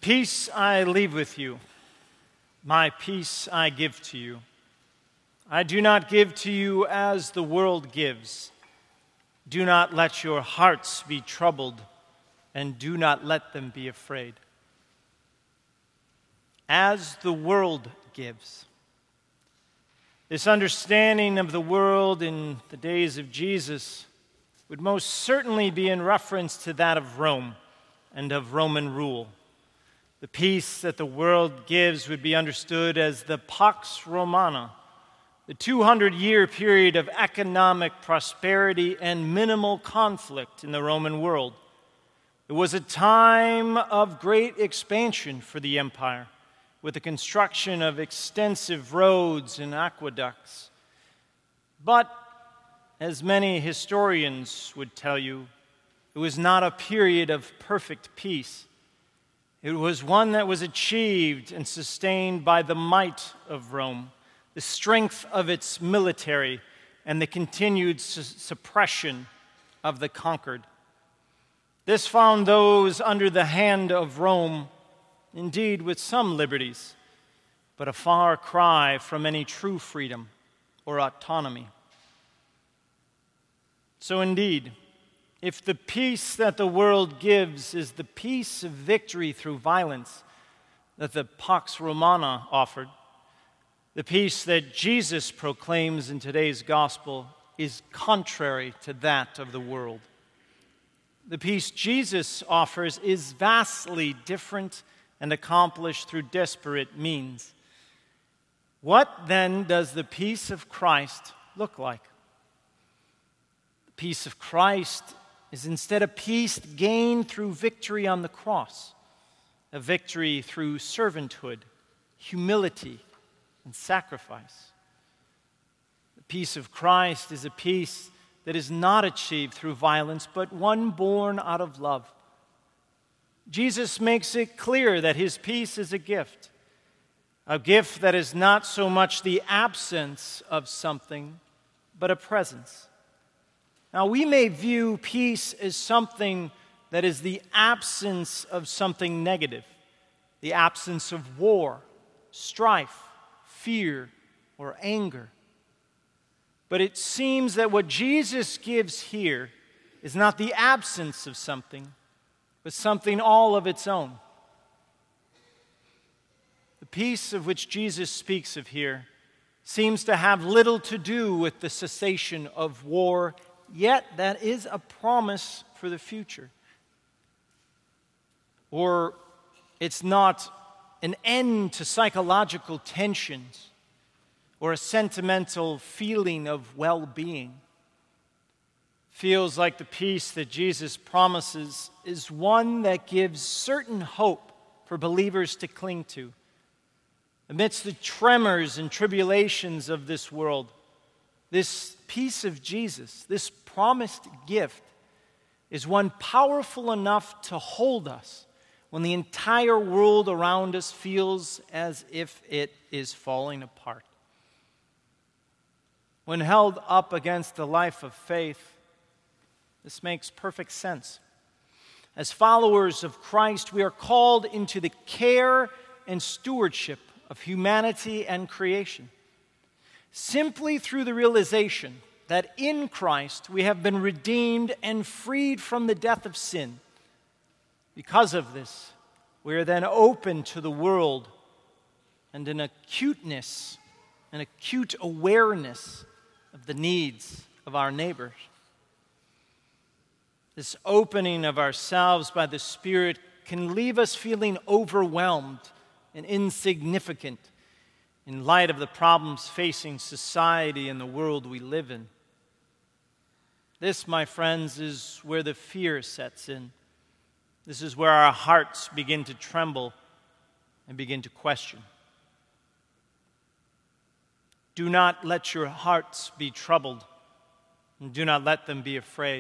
Peace I leave with you, my peace I give to you. I do not give to you as the world gives. Do not let your hearts be troubled, and do not let them be afraid. As the world gives. This understanding of the world in the days of Jesus would most certainly be in reference to that of Rome and of Roman rule. The peace that the world gives would be understood as the Pax Romana, the 200-year period of economic prosperity and minimal conflict in the Roman world. It was a time of great expansion for the empire, with the construction of extensive roads and aqueducts. But, as many historians would tell you, it was not a period of perfect peace. It was one that was achieved and sustained by the might of Rome, the strength of its military, and the continued suppression of the conquered. This found those under the hand of Rome, indeed with some liberties, but a far cry from any true freedom or autonomy. So indeed, if the peace that the world gives is the peace of victory through violence that the Pax Romana offered, the peace that Jesus proclaims in today's gospel is contrary to that of the world. The peace Jesus offers is vastly different and accomplished through desperate means. What then does the peace of Christ look like? The peace of Christ is instead a peace gained through victory on the cross, a victory through servanthood, humility, and sacrifice. The peace of Christ is a peace that is not achieved through violence, but one born out of love. Jesus makes it clear that his peace is a gift that is not so much the absence of something, but a presence. Now, we may view peace as something that is the absence of something negative, the absence of war, strife, fear, or anger. But it seems that what Jesus gives here is not the absence of something, but something all of its own. The peace of which Jesus speaks of here seems to have little to do with the cessation of war, yet that is a promise for the future. Or it's not an end to psychological tensions or a sentimental feeling of well-being. Feels like the peace that Jesus promises is one that gives certain hope for believers to cling to. Amidst the tremors and tribulations of this world, this peace of Jesus, this promised gift, is one powerful enough to hold us when the entire world around us feels as if it is falling apart. When held up against the life of faith, this makes perfect sense. As followers of Christ, we are called into the care and stewardship of humanity and creation. Simply through the realization that in Christ we have been redeemed and freed from the death of sin. Because of this, we are then open to the world and an acuteness, an acute awareness of the needs of our neighbors. This opening of ourselves by the Spirit can leave us feeling overwhelmed and insignificant in light of the problems facing society and the world we live in. This, my friends, is where the fear sets in. This is where our hearts begin to tremble and begin to question. Do not let your hearts be troubled, and do not let them be afraid.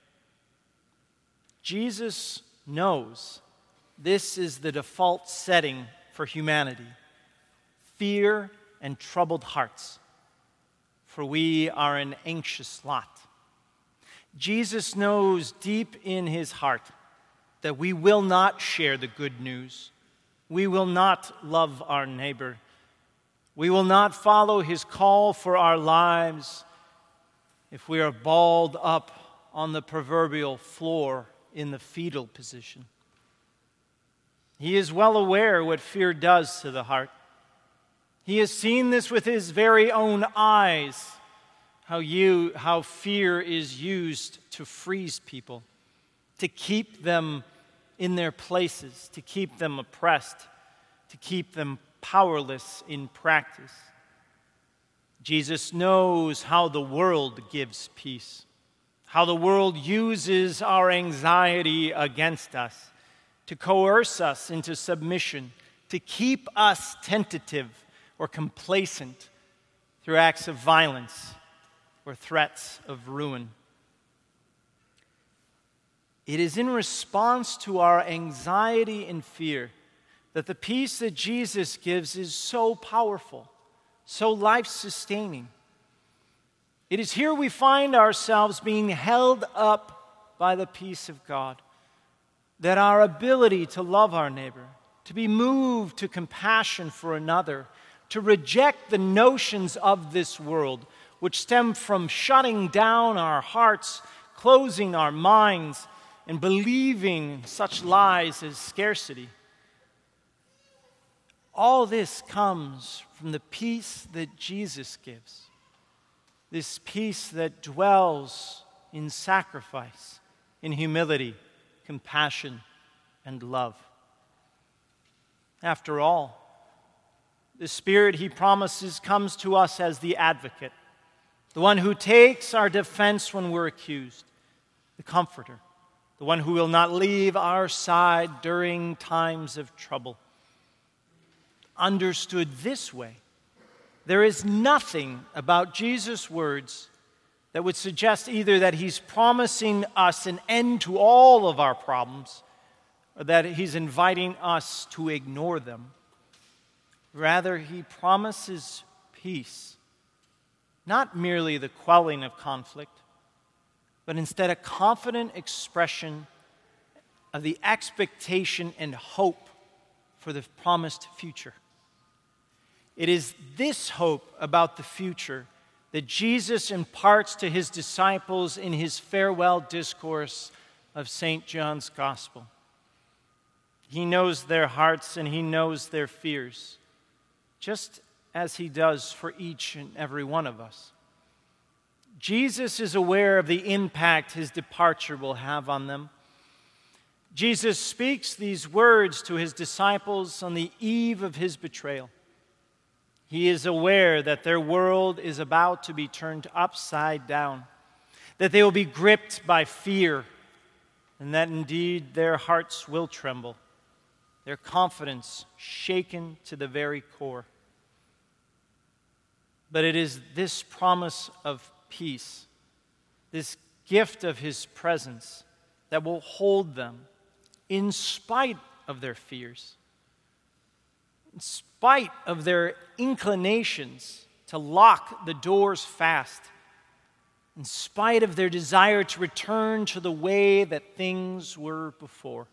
Jesus knows this is the default setting for humanity: fear and troubled hearts, for we are an anxious lot. Jesus knows deep in his heart that we will not share the good news we will not love our neighbor. We will not follow his call for our lives if we are balled up on the proverbial floor in the fetal position. He is well aware what fear does to the heart. He has seen this with his very own eyes, how fear is used to freeze people, to keep them in their places, to keep them oppressed, to keep them powerless in practice. Jesus knows how the world gives peace, how the world uses our anxiety against us, to coerce us into submission, to keep us tentative or complacent through acts of violence or threats of ruin. It is in response to our anxiety and fear that the peace that Jesus gives is so powerful, so life-sustaining. It is here we find ourselves being held up by the peace of God, that our ability to love our neighbor, to be moved to compassion for another, to reject the notions of this world, which stem from shutting down our hearts, closing our minds, and believing such lies as scarcity. All this comes from the peace that Jesus gives, this peace that dwells in sacrifice, in humility, compassion, and love. After all, the Spirit he promises comes to us as the advocate, the one who takes our defense when we're accused, the comforter, the one who will not leave our side during times of trouble. Understood this way, there is nothing about Jesus' words that would suggest either that he's promising us an end to all of our problems or that he's inviting us to ignore them. Rather, he promises peace, not merely the quelling of conflict, but instead a confident expression of the expectation and hope for the promised future. It is this hope about the future that Jesus imparts to his disciples in his farewell discourse of St. John's Gospel. He knows their hearts and he knows their fears, just as he does for each and every one of us. Jesus is aware of the impact his departure will have on them. Jesus speaks these words to his disciples on the eve of his betrayal. He is aware that their world is about to be turned upside down, that they will be gripped by fear, and that indeed their hearts will tremble, their confidence shaken to the very core. But it is this promise of peace, this gift of his presence, that will hold them in spite of their fears, in spite of their inclinations to lock the doors fast, in spite of their desire to return to the way that things were before.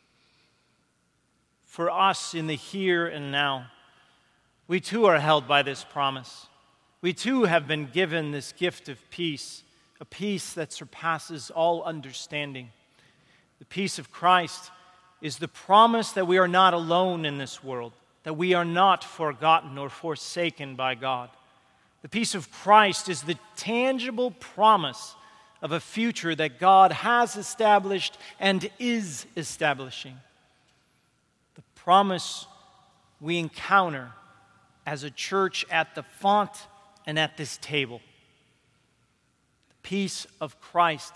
For us in the here and now, we too are held by this promise. We too have been given this gift of peace, a peace that surpasses all understanding. The peace of Christ is the promise that we are not alone in this world, that we are not forgotten or forsaken by God. The peace of Christ is the tangible promise of a future that God has established and is establishing. The promise we encounter as a church at the font and at this table. The peace of Christ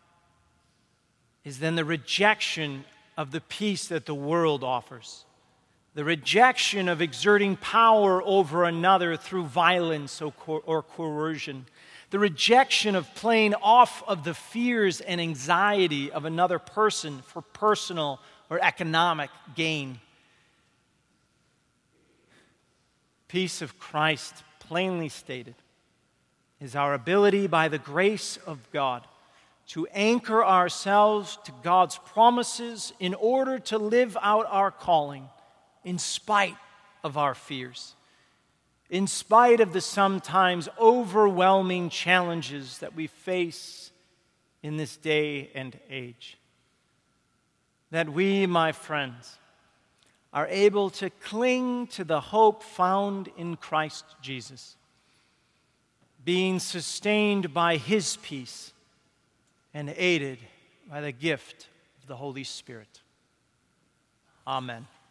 is then the rejection of the peace that the world offers. The rejection of exerting power over another through violence or coercion. The rejection of playing off of the fears and anxiety of another person for personal or economic gain. Peace of Christ, plainly stated, is our ability by the grace of God to anchor ourselves to God's promises in order to live out our calling in spite of our fears, in spite of the sometimes overwhelming challenges that we face in this day and age. That we, my friends, are able to cling to the hope found in Christ Jesus, being sustained by His peace and aided by the gift of the Holy Spirit. Amen.